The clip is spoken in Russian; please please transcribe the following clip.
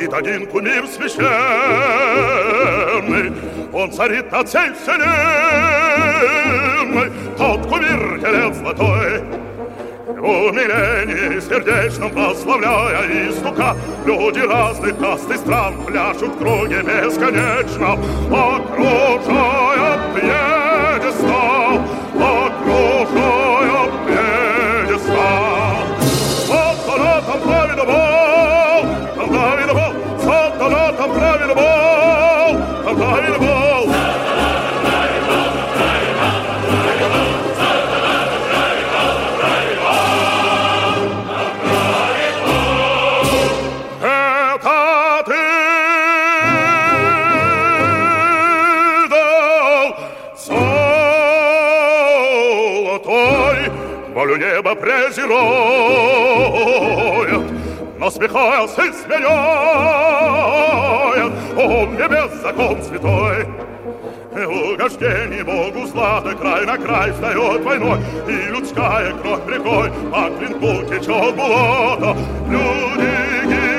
Сидит один кумир священный, он царит над всей вселенной, тот кумир телец золотой. В умилении сердечном прославляя истука, люди разных каст и стран пляшут в круге бесконечно, окружая пьедестал, окружая пьедестал. Вот она там правильно бал, там правильно бал, вот она там правильно бал, там правильно бал. Волю небо презирает, насмехался и смиряет он небес закон святой. Угождение Богу злато край на край встает войной, и людская кровь рекой по клинку течет болото. Люди